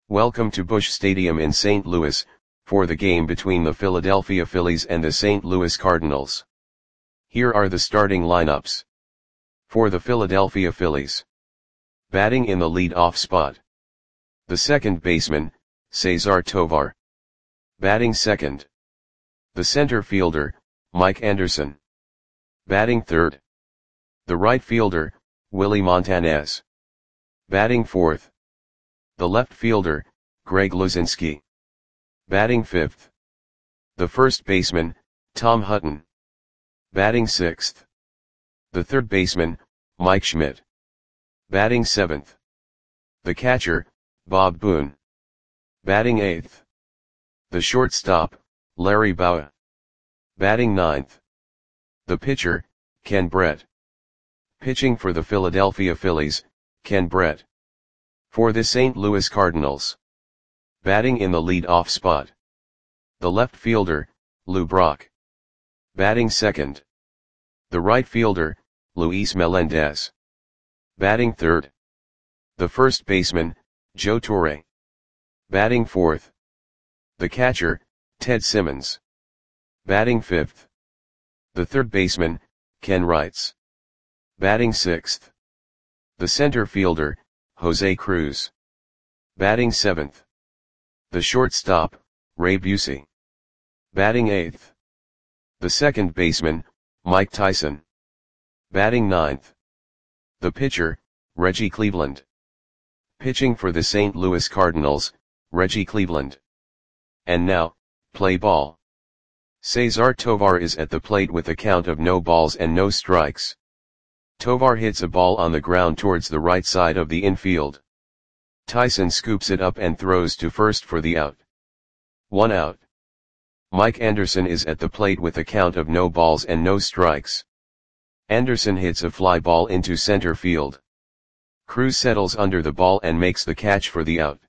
Welcome to Busch Stadium in St. Louis, for the game between the Philadelphia Phillies and the St. Louis Cardinals. Here are the starting lineups. For the Philadelphia Phillies. Batting in the lead-off spot. The second baseman, Cesar Tovar. Batting second. The center fielder, Mike Anderson. Batting third. The right fielder, Willie Montanez. Batting fourth. The left fielder, Greg Luzinski. Batting fifth. The first baseman, Tom Hutton. Batting sixth. The third baseman, Mike Schmidt. Batting seventh. The catcher, Bob Boone. Batting eighth. The shortstop, Larry Bowa. Batting ninth. The pitcher, Ken Brett. Pitching for the Philadelphia Phillies, Ken Brett. For the St. Louis Cardinals. Batting in the lead-off spot. The left fielder, Lou Brock. Batting second. The right fielder, Luis Melendez. Batting third. The first baseman, Joe Torre. Batting fourth. The catcher, Ted Simmons. Batting fifth. The third baseman, Ken Wrights. Batting sixth. The center fielder, Jose Cruz. Batting seventh. The shortstop, Ray Busey. Batting eighth. The second baseman, Mike Tyson. Batting ninth. The pitcher, Reggie Cleveland. Pitching for the St. Louis Cardinals, Reggie Cleveland. And now, play ball. Cesar Tovar is at the plate with a count of no balls and no strikes. Tovar hits a ball on the ground towards the right side of the infield. Tyson scoops it up and throws to first for the out. 1 out. Mike Anderson is at the plate with a count of no balls and no strikes. Anderson hits a fly ball into center field. Cruz settles under the ball and makes the catch for the out.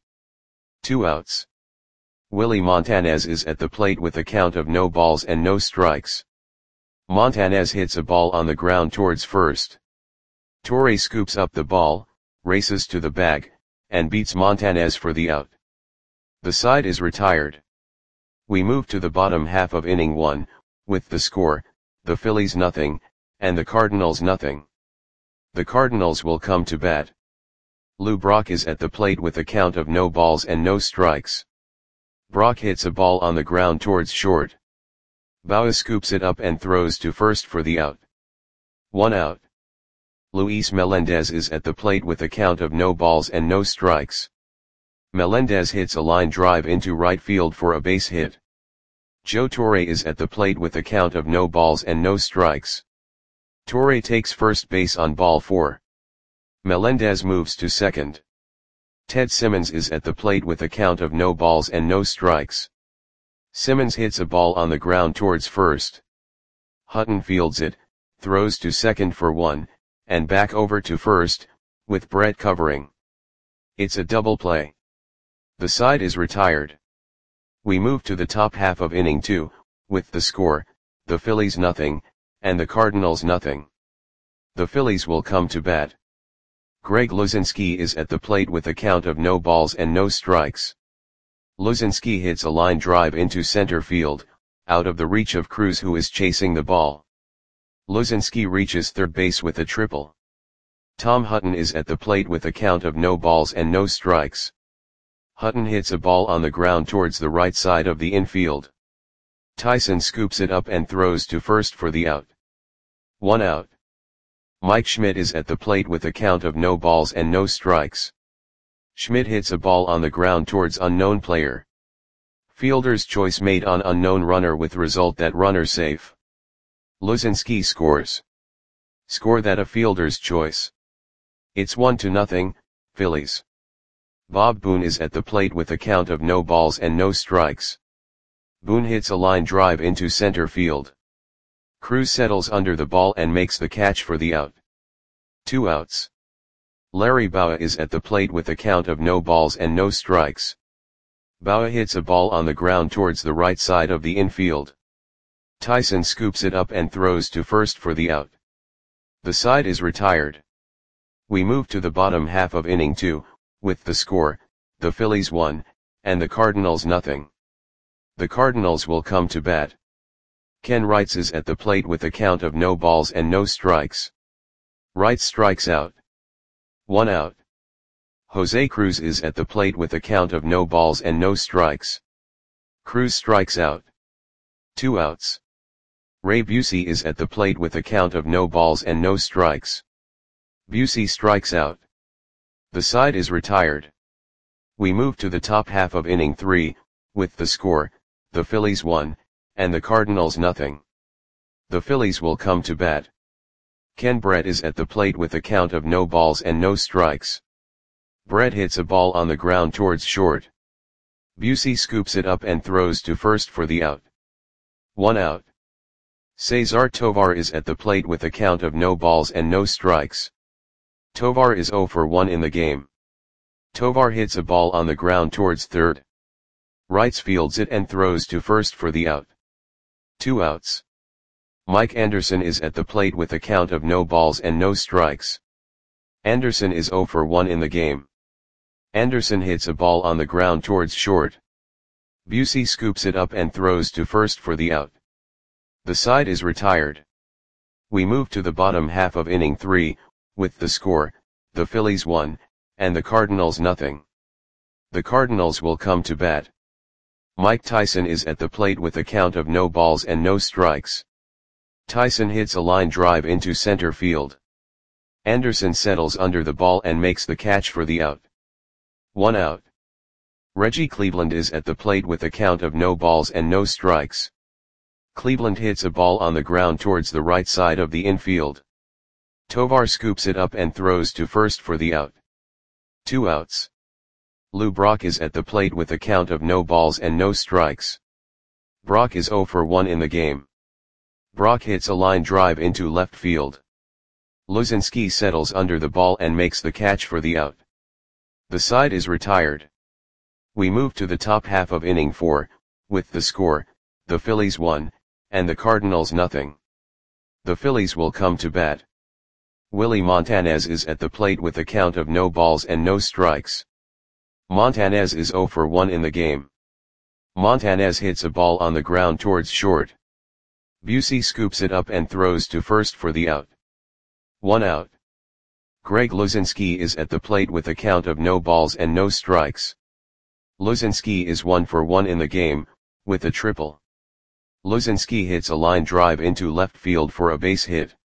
2 outs. Willie Montanez is at the plate with a count of no balls and no strikes. Montanez hits a ball on the ground towards first. Torre scoops up the ball, races to the bag, and beats Montanez for the out. The side is retired. We move to the bottom half of inning 1, with the score, the Phillies nothing, and the Cardinals nothing. The Cardinals will come to bat. Lou Brock is at the plate with a count of no balls and no strikes. Brock hits a ball on the ground towards short. Bowa scoops it up and throws to first for the out. 1 out. Luis Melendez is at the plate with a count of no balls and no strikes. Melendez hits a line drive into right field for a base hit. Joe Torre is at the plate with a count of no balls and no strikes. Torre takes first base on ball 4. Melendez moves to second. Ted Simmons is at the plate with a count of no balls and no strikes. Simmons hits a ball on the ground towards first. Hutton fields it, throws to second for 1, and back over to first, with Brett covering. It's a double play. The side is retired. We move to the top half of inning 2, with the score, the Phillies nothing, and the Cardinals nothing. The Phillies will come to bat. Greg Luzinski is at the plate with a count of no balls and no strikes. Luzinski hits a line drive into center field, out of the reach of Cruz who is chasing the ball. Luzinski reaches third base with a triple. Tom Hutton is at the plate with a count of no balls and no strikes. Hutton hits a ball on the ground towards the right side of the infield. Tyson scoops it up and throws to first for the out. 1 out. Mike Schmidt is at the plate with a count of no balls and no strikes. Schmidt hits a ball on the ground towards unknown player. Fielder's choice made on unknown runner with result that runner safe. Luzinski scores. Score that a fielder's choice. It's 1-0, Phillies. Bob Boone is at the plate with a count of no balls and no strikes. Boone hits a line drive into center field. Cruz settles under the ball and makes the catch for the out. 2 outs. Larry Bowa is at the plate with a count of no balls and no strikes. Bowa hits a ball on the ground towards the right side of the infield. Tyson scoops it up and throws to first for the out. The side is retired. We move to the bottom half of inning 2, with the score, the Phillies 1, and the Cardinals nothing. The Cardinals will come to bat. Ken Wrights is at the plate with a count of no balls and no strikes. Wrights strikes out. 1 out. Jose Cruz is at the plate with a count of no balls and no strikes. Cruz strikes out. 2 outs. Ray Busey is at the plate with a count of no balls and no strikes. Busey strikes out. The side is retired. We move to the top half of inning 3, with the score, the Phillies 1, and the Cardinals nothing. The Phillies will come to bat. Ken Brett is at the plate with a count of no balls and no strikes. Brett hits a ball on the ground towards short. Busey scoops it up and throws to first for the out. 1 out. Cesar Tovar is at the plate with a count of no balls and no strikes. Tovar is 0 for 1 in the game. Tovar hits a ball on the ground towards third. Wrights fields it and throws to first for the out. 2 outs. Mike Anderson is at the plate with a count of no balls and no strikes. Anderson is 0 for 1 in the game. Anderson hits a ball on the ground towards short. Busey scoops it up and throws to first for the out. The side is retired. We move to the bottom half of inning 3, with the score, the Phillies 1, and the Cardinals nothing. The Cardinals will come to bat. Mike Tyson is at the plate with a count of no balls and no strikes. Tyson hits a line drive into center field. Anderson settles under the ball and makes the catch for the out. 1 out. Reggie Cleveland is at the plate with a count of no balls and no strikes. Cleveland hits a ball on the ground towards the right side of the infield. Tovar scoops it up and throws to first for the out. 2 outs. Lou Brock is at the plate with a count of no balls and no strikes. Brock is 0 for 1 in the game. Brock hits a line drive into left field. Luzinski settles under the ball and makes the catch for the out. The side is retired. We move to the top half of inning 4, with the score, the Phillies 1, and the Cardinals nothing. The Phillies will come to bat. Willie Montanez is at the plate with a count of no balls and no strikes. Montanez is 0 for 1 in the game. Montanez hits a ball on the ground towards short. Busey scoops it up and throws to first for the out. 1 out. Greg Luzinski is at the plate with a count of no balls and no strikes. Luzinski is 1 for 1 in the game, with a triple. Luzinski hits a line drive into left field for a base hit.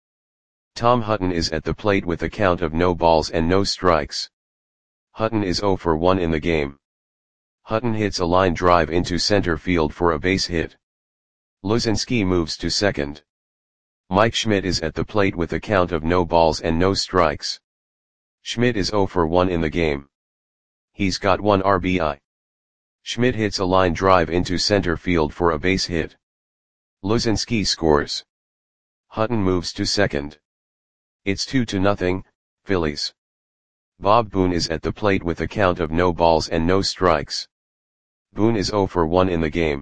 Tom Hutton is at the plate with a count of no balls and no strikes. Hutton is 0 for 1 in the game. Hutton hits a line drive into center field for a base hit. Luzinski moves to second. Mike Schmidt is at the plate with a count of no balls and no strikes. Schmidt is 0 for 1 in the game. He's got 1 RBI. Schmidt hits a line drive into center field for a base hit. Luzinski scores. Hutton moves to second. It's 2-0, Phillies. Bob Boone is at the plate with a count of no balls and no strikes. Boone is 0 for 1 in the game.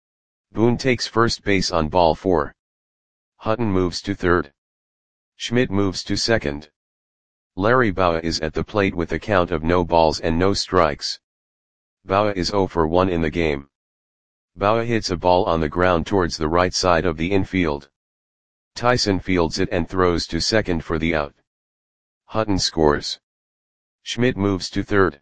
Boone takes first base on ball 4. Hutton moves to third. Schmidt moves to second. Larry Bowa is at the plate with a count of no balls and no strikes. Bowa is 0 for 1 in the game. Bowa hits a ball on the ground towards the right side of the infield. Tyson fields it and throws to second for the out. Hutton scores. Schmidt moves to third.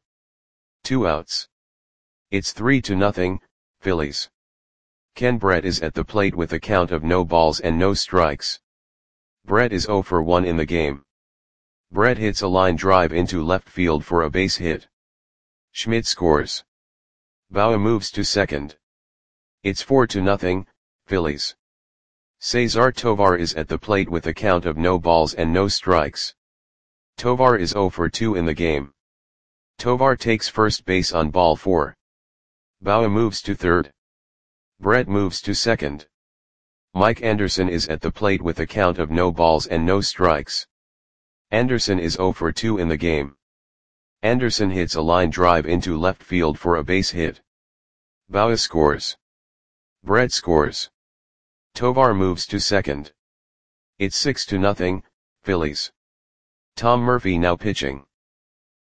2 outs. It's 3-0, Phillies. Ken Brett is at the plate with a count of no balls and no strikes. Brett is 0 for 1 in the game. Brett hits a line drive into left field for a base hit. Schmidt scores. Bowa moves to second. It's 4-0, Phillies. Cesar Tovar is at the plate with a count of no balls and no strikes. Tovar is 0 for 2 in the game. Tovar takes first base on ball 4. Bowa moves to third. Brett moves to second. Mike Anderson is at the plate with a count of no balls and no strikes. Anderson is 0 for 2 in the game. Anderson hits a line drive into left field for a base hit. Bowa scores. Brett scores. Tovar moves to second. It's 6-0, Phillies. Tom Murphy now pitching.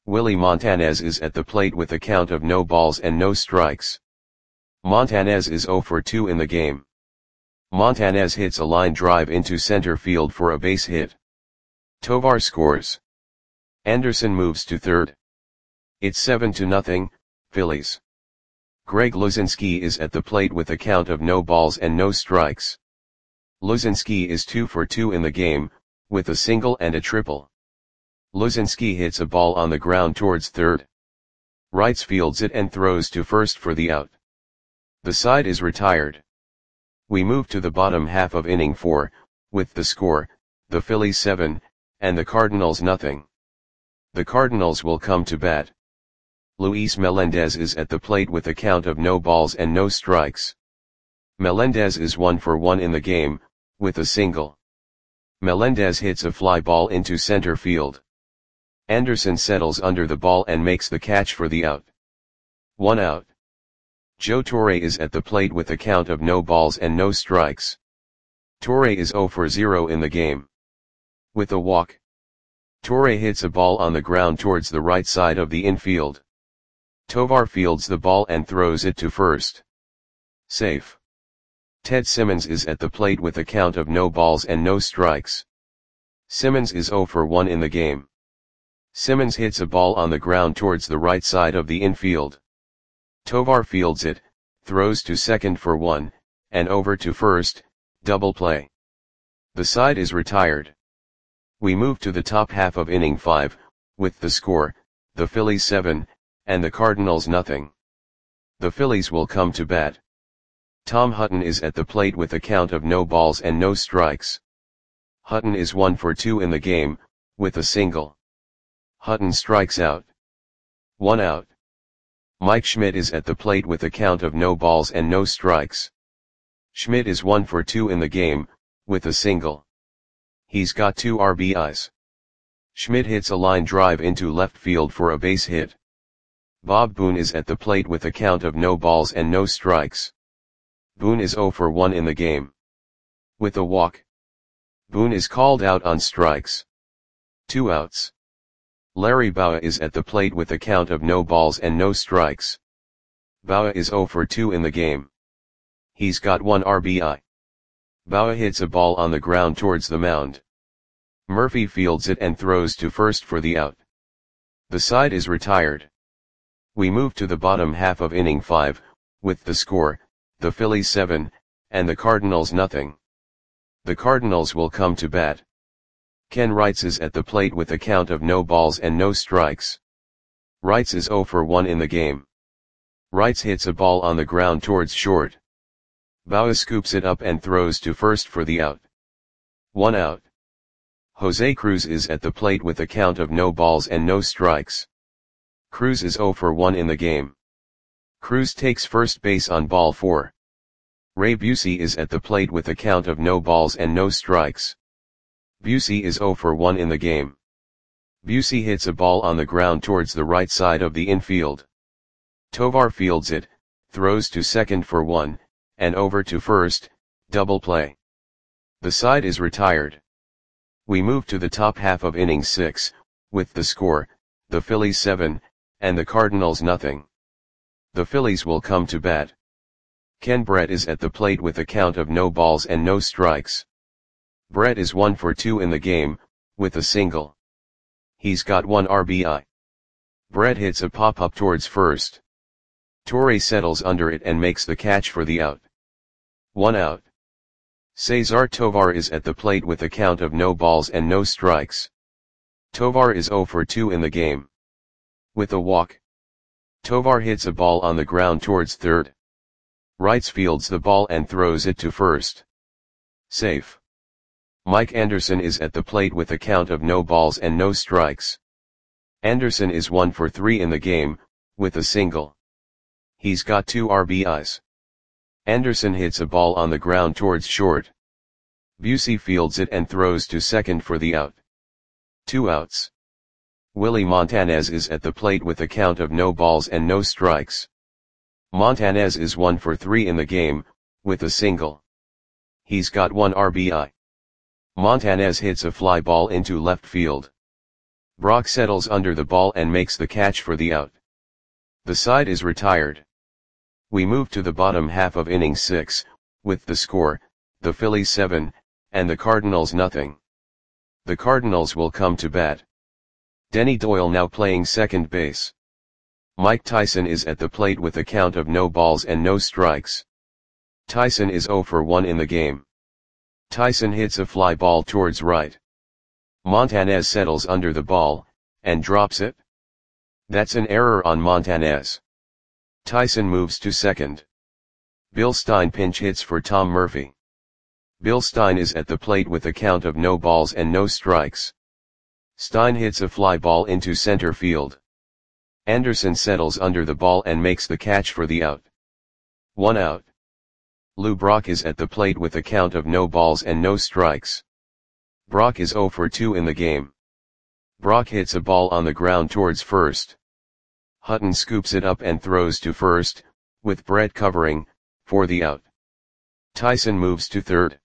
Willie Montanez is at the plate with a count of no balls and no strikes. Montanez is 0 for 2 in the game. Montanez hits a line drive into center field for a base hit. Tovar scores. Anderson moves to third. It's 7-0, Phillies. Greg Luzinski is at the plate with a count of no balls and no strikes. Luzinski is 2 for 2 in the game, with a single and a triple. Luzinski hits a ball on the ground towards third. Wrights fields it and throws to first for the out. The side is retired. We move to the bottom half of inning 4, with the score, the Phillies 7, and the Cardinals nothing. The Cardinals will come to bat. Luis Melendez is at the plate with a count of no balls and no strikes. Melendez is 1 for 1 in the game, with a single. Melendez hits a fly ball into center field. Anderson settles under the ball and makes the catch for the out. 1 out. Joe Torre is at the plate with a count of no balls and no strikes. Torre is 0 for 0 in the game. With a walk. Torre hits a ball on the ground towards the right side of the infield. Tovar fields the ball and throws it to first. Safe. Ted Simmons is at the plate with a count of no balls and no strikes. Simmons is 0 for 1 in the game. Simmons hits a ball on the ground towards the right side of the infield. Tovar fields it, throws to second for 1, and over to first, double play. The side is retired. We move to the top half of inning 5, with the score, the Phillies 7, and the Cardinals nothing. The Phillies will come to bat. Tom Hutton is at the plate with a count of no balls and no strikes. Hutton is 1 for 2 in the game, with a single. Hutton strikes out. 1 out. Mike Schmidt is at the plate with a count of no balls and no strikes. Schmidt is 1 for 2 in the game, with a single. He's got 2 RBIs. Schmidt hits a line drive into left field for a base hit. Bob Boone is at the plate with a count of no balls and no strikes. Boone is 0 for 1 in the game. With a walk. Boone is called out on strikes. 2 outs. Larry Bowa is at the plate with a count of no balls and no strikes. Bowa is 0 for 2 in the game. He's got 1 RBI. Bowa hits a ball on the ground towards the mound. Murphy fields it and throws to first for the out. The side is retired. We move to the bottom half of inning 5, with the score, the Phillies 7, and the Cardinals nothing. The Cardinals will come to bat. Ken Wrights is at the plate with a count of no balls and no strikes. Wrights is 0 for 1 in the game. Wrights hits a ball on the ground towards short. Bowa scoops it up and throws to first for the out. 1 out. Jose Cruz is at the plate with a count of no balls and no strikes. Cruz is 0 for 1 in the game. Cruz takes first base on ball 4. Ray Busey is at the plate with a count of no balls and no strikes. Busey is 0 for 1 in the game. Busey hits a ball on the ground towards the right side of the infield. Tovar fields it, throws to second for 1, and over to first, double play. The side is retired. We move to the top half of inning 6, with the score, the Phillies 7, and the Cardinals nothing. The Phillies will come to bat. Ken Brett is at the plate with a count of no balls and no strikes. Brett is 1 for 2 in the game, with a single. He's got 1 RBI. Brett hits a pop-up towards first. Torre settles under it and makes the catch for the out. 1 out. Cesar Tovar is at the plate with a count of no balls and no strikes. Tovar is 0 for 2 in the game. With a walk. Tovar hits a ball on the ground towards third. Wrights fields the ball and throws it to first. Safe. Mike Anderson is at the plate with a count of no balls and no strikes. Anderson is 1 for 3 in the game, with a single. He's got 2 RBIs. Anderson hits a ball on the ground towards short. Busey fields it and throws to second for the out. 2 outs. Willie Montanez is at the plate with a count of no balls and no strikes. Montanez is 1 for 3 in the game, with a single. He's got 1 RBI. Montanez hits a fly ball into left field. Brock settles under the ball and makes the catch for the out. The side is retired. We move to the bottom half of inning 6, with the score, the Phillies 7, and the Cardinals nothing. The Cardinals will come to bat. Denny Doyle now playing second base. Mike Tyson is at the plate with a count of no balls and no strikes. Tyson is 0 for 1 in the game. Tyson hits a fly ball towards right. Montanez settles under the ball, and drops it. That's an error on Montanez. Tyson moves to second. Bill Stein pinch hits for Tom Murphy. Bill Stein is at the plate with a count of no balls and no strikes. Stein hits a fly ball into center field. Anderson settles under the ball and makes the catch for the out. 1 out. Lou Brock is at the plate with a count of no balls and no strikes. Brock is 0 for 2 in the game. Brock hits a ball on the ground towards first. Hutton scoops it up and throws to first, with Brett covering, for the out. Tyson moves to third.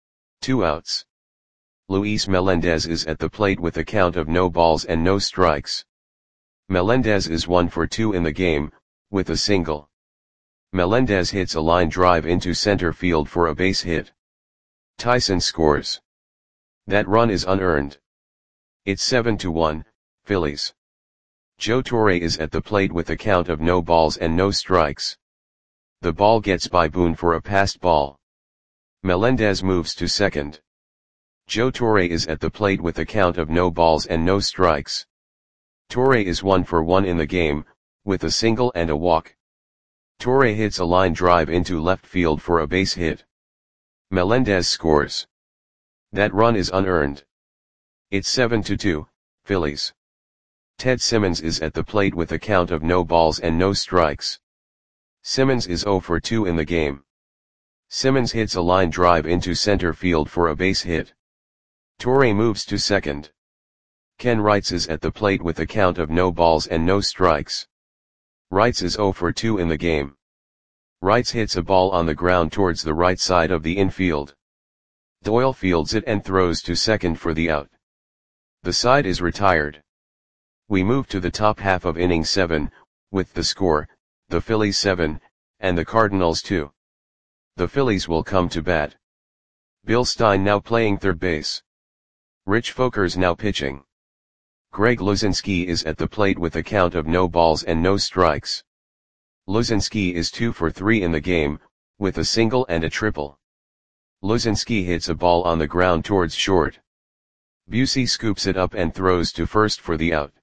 2 outs. Luis Melendez is at the plate with a count of no balls and no strikes. Melendez is 1 for 2 in the game, with a single. Melendez hits a line drive into center field for a base hit. Tyson scores. That run is unearned. It's 7-1, Phillies. Joe Torre is at the plate with a count of no balls and no strikes. The ball gets by Boone for a passed ball. Melendez moves to second. Joe Torre is at the plate with a count of no balls and no strikes. Torre is 1 for 1 in the game, with a single and a walk. Torre hits a line drive into left field for a base hit. Melendez scores. That run is unearned. It's 7-2, Phillies. Ted Simmons is at the plate with a count of no balls and no strikes. Simmons is 0 for 2 in the game. Simmons hits a line drive into center field for a base hit. Torre moves to second. Ken Wrights is at the plate with a count of no balls and no strikes. Wrights is 0 for 2 in the game. Wrights hits a ball on the ground towards the right side of the infield. Doyle fields it and throws to second for the out. The side is retired. We move to the top half of inning 7, with the score, the Phillies 7, and the Cardinals 2. The Phillies will come to bat. Bill Stein now playing third base. Rich Folkers now pitching. Greg Luzinski is at the plate with a count of no balls and no strikes. Luzinski is 2 for 3 in the game, with a single and a triple. Luzinski hits a ball on the ground towards short. Busey scoops it up and throws to first for the out.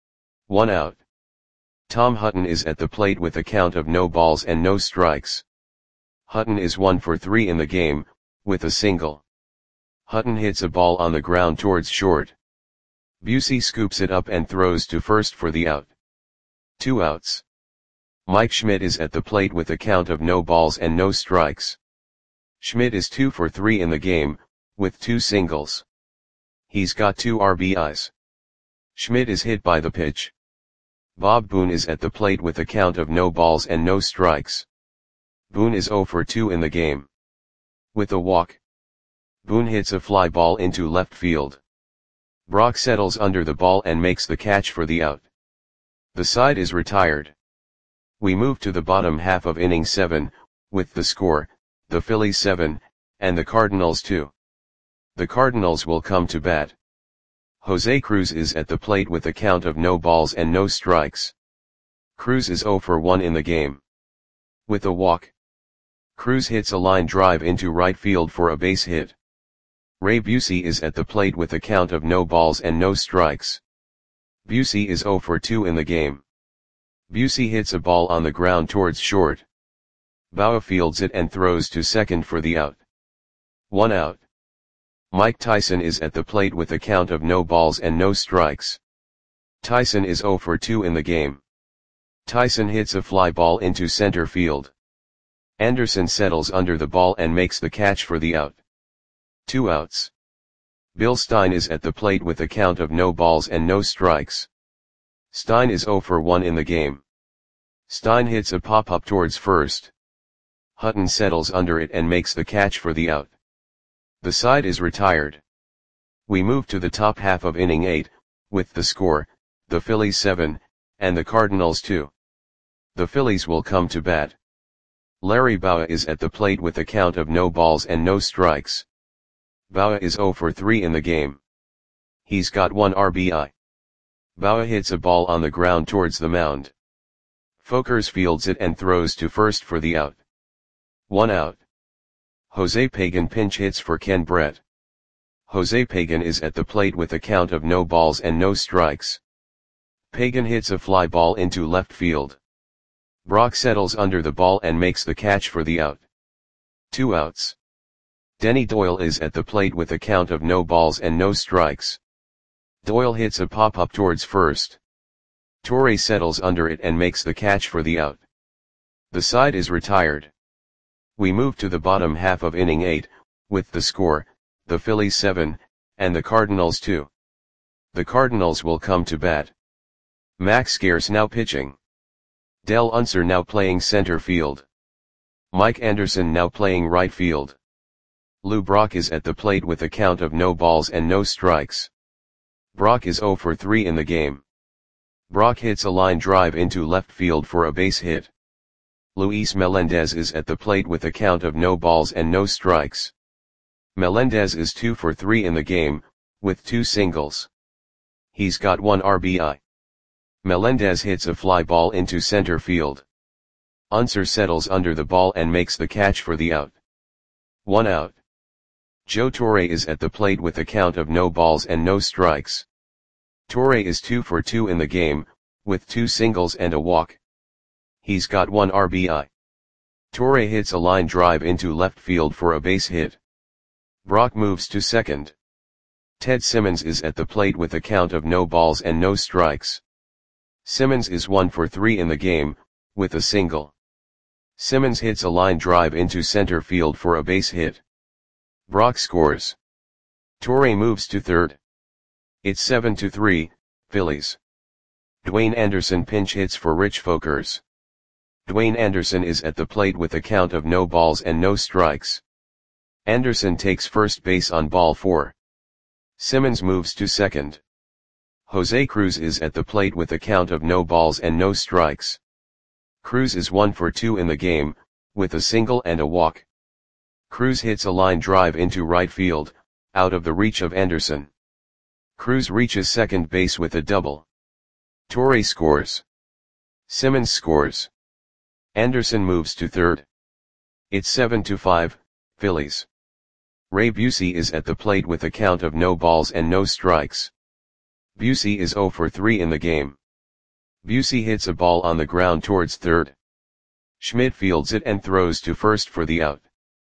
1 out. Tom Hutton is at the plate with a count of no balls and no strikes. Hutton is 1 for 3 in the game, with a single. Hutton hits a ball on the ground towards short. Busey scoops it up and throws to first for the out. 2 outs. Mike Schmidt is at the plate with a count of no balls and no strikes. Schmidt is 2 for 3 in the game, with 2 singles. He's got 2 RBIs. Schmidt is hit by the pitch. Bob Boone is at the plate with a count of no balls and no strikes. Boone is 0 for 2 in the game. With a walk. Boone hits a fly ball into left field. Brock settles under the ball and makes the catch for the out. The side is retired. We move to the bottom half of inning 7, with the score, the Phillies 7, and the Cardinals 2. The Cardinals will come to bat. Jose Cruz is at the plate with a count of no balls and no strikes. Cruz is 0 for 1 in the game. With a walk. Cruz hits a line drive into right field for a base hit. Ray Busey is at the plate with a count of no balls and no strikes. Busey is 0 for 2 in the game. Busey hits a ball on the ground towards short. Bauer fields it and throws to second for the out. 1 out. Mike Tyson is at the plate with a count of no balls and no strikes. Tyson is 0 for 2 in the game. Tyson hits a fly ball into center field. Anderson settles under the ball and makes the catch for the out. 2 outs. Bill Stein is at the plate with a count of no balls and no strikes. Stein is 0 for 1 in the game. Stein hits a pop-up towards first. Hutton settles under it and makes the catch for the out. The side is retired. We move to the top half of inning 8, with the score, the Phillies 7, and the Cardinals 2. The Phillies will come to bat. Larry Bowa is at the plate with a count of no balls and no strikes. Bowa is 0 for 3 in the game. He's got 1 RBI. Bowa hits a ball on the ground towards the mound. Folkers fields it and throws to first for the out. 1 out. Jose Pagan pinch hits for Ken Brett. Jose Pagan is at the plate with a count of no balls and no strikes. Pagan hits a fly ball into left field. Brock settles under the ball and makes the catch for the out. 2 outs. Denny Doyle is at the plate with a count of no balls and no strikes. Doyle hits a pop-up towards first. Torre settles under it and makes the catch for the out. The side is retired. We move to the bottom half of inning 8, with the score, the Phillies 7, and the Cardinals 2. The Cardinals will come to bat. Max Scarce now pitching. Del Unser now playing center field. Mike Anderson now playing right field. Lou Brock is at the plate with a count of no balls and no strikes. Brock is 0 for 3 in the game. Brock hits a line drive into left field for a base hit. Luis Melendez is at the plate with a count of no balls and no strikes. Melendez is 2 for 3 in the game, with 2 singles. He's got 1 RBI. Melendez hits a fly ball into center field. Unser settles under the ball and makes the catch for the out. 1 out. Joe Torre is at the plate with a count of no balls and no strikes. Torre is 2 for 2 in the game, with 2 singles and a walk. He's got 1 RBI. Torre hits a line drive into left field for a base hit. Brock moves to second. Ted Simmons is at the plate with a count of no balls and no strikes. Simmons is 1 for 3 in the game, with a single. Simmons hits a line drive into center field for a base hit. Brock scores. Torre moves to third. It's 7-3, Phillies. Dwayne Anderson pinch hits for Rich Folkers. Dwayne Anderson is at the plate with a count of no balls and no strikes. Anderson takes first base on ball 4. Simmons moves to second. Jose Cruz is at the plate with a count of no balls and no strikes. Cruz is 1 for 2 in the game, with a single and a walk. Cruz hits a line drive into right field, out of the reach of Anderson. Cruz reaches second base with a double. Torre scores. Simmons scores. Anderson moves to third. It's 7-5, Phillies. Ray Busey is at the plate with a count of no balls and no strikes. Busey is 0 for 3 in the game. Busey hits a ball on the ground towards third. Schmidt fields it and throws to first for the out.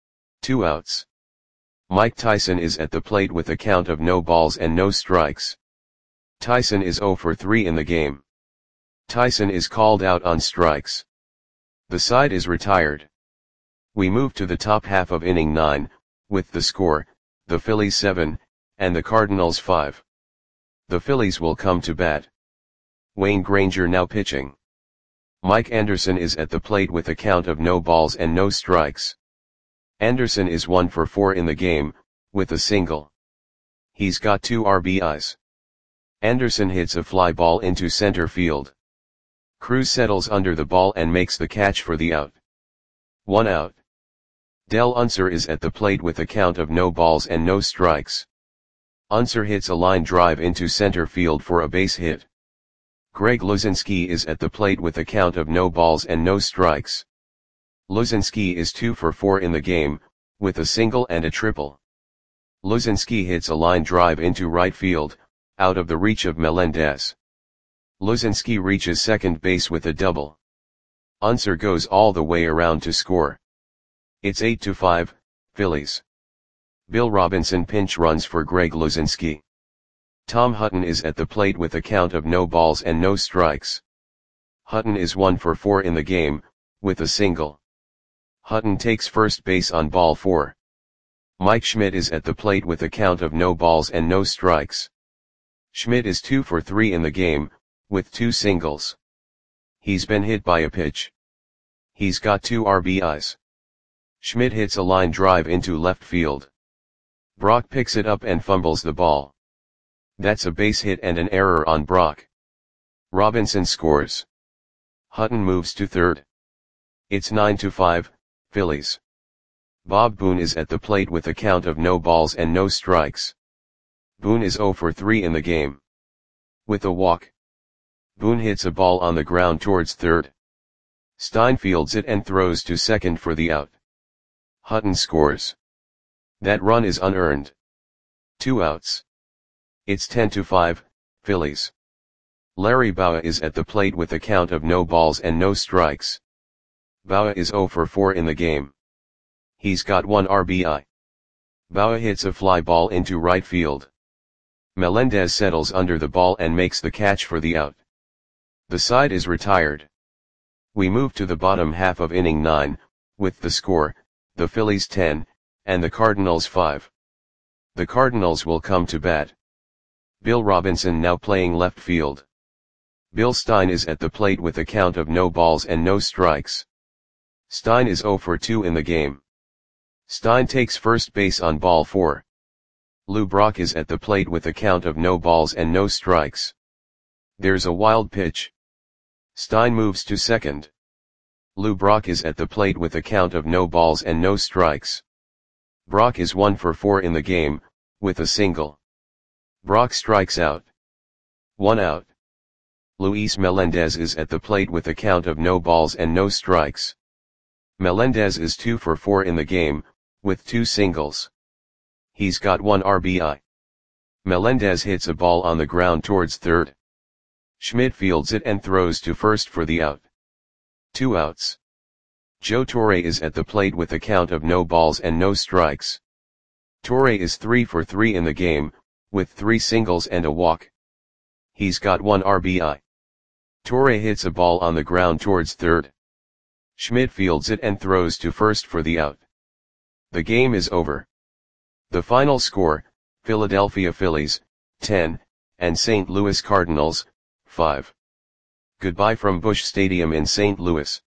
2 outs. Mike Tyson is at the plate with a count of no balls and no strikes. Tyson is 0 for 3 in the game. Tyson is called out on strikes. The side is retired. We move to the top half of inning 9, with the score, the Phillies 7, and the Cardinals 5. The Phillies will come to bat. Wayne Granger now pitching. Mike Anderson is at the plate with a count of no balls and no strikes. Anderson is 1 for 4 in the game, with a single. He's got 2 RBIs. Anderson hits a fly ball into center field. Cruz settles under the ball and makes the catch for the out. 1 out. Del Unser is at the plate with a count of no balls and no strikes. Unser hits a line drive into center field for a base hit. Greg Luzinski is at the plate with a count of no balls and no strikes. Luzinski is 2 for 4 in the game, with a single and a triple. Luzinski hits a line drive into right field, out of the reach of Melendez. Luzinski reaches second base with a double. Unser goes all the way around to score. It's 8-5, Phillies. Bill Robinson pinch runs for Greg Luzinski. Tom Hutton is at the plate with a count of no balls and no strikes. Hutton is 1 for 4 in the game, with a single. Hutton takes first base on ball 4. Mike Schmidt is at the plate with a count of no balls and no strikes. Schmidt is 2 for 3 in the game, with 2 singles. He's been hit by a pitch. He's got 2 RBIs. Schmidt hits a line drive into left field. Brock picks it up and fumbles the ball. That's a base hit and an error on Brock. Robinson scores. Hutton moves to third. It's 9-5, Phillies. Bob Boone is at the plate with a count of no balls and no strikes. Boone is 0 for 3 in the game. With a walk, Boone hits a ball on the ground towards third. Stein fields it and throws to second for the out. Hutton scores. That run is unearned. 2 outs. It's 10-5, Phillies. Larry Bowa is at the plate with a count of no balls and no strikes. Bowa is 0 for 4 in the game. He's got 1 RBI. Bowa hits a fly ball into right field. Melendez settles under the ball and makes the catch for the out. The side is retired. We move to the bottom half of inning 9, with the score, the Phillies 10, and the Cardinals 5. The Cardinals will come to bat. Bill Robinson now playing left field. Bill Stein is at the plate with a count of no balls and no strikes. Stein is 0 for 2 in the game. Stein takes first base on ball 4. Lou Brock is at the plate with a count of no balls and no strikes. There's a wild pitch. Stein moves to second. Lou Brock is at the plate with a count of no balls and no strikes. Brock is 1 for 4 in the game, with a single. Brock strikes out. 1 out. Luis Melendez is at the plate with a count of no balls and no strikes. Melendez is 2 for 4 in the game, with 2 singles. He's got 1 RBI. Melendez hits a ball on the ground towards third. Schmidt fields it and throws to first for the out. 2 outs. Joe Torre is at the plate with a count of no balls and no strikes. Torre is 3 for 3 in the game, with 3 singles and a walk. He's got 1 RBI. Torre hits a ball on the ground towards third. Schmidt fields it and throws to first for the out. The game is over. The final score, Philadelphia Phillies, 10, and St. Louis Cardinals, 5. Goodbye from Busch Stadium in St. Louis.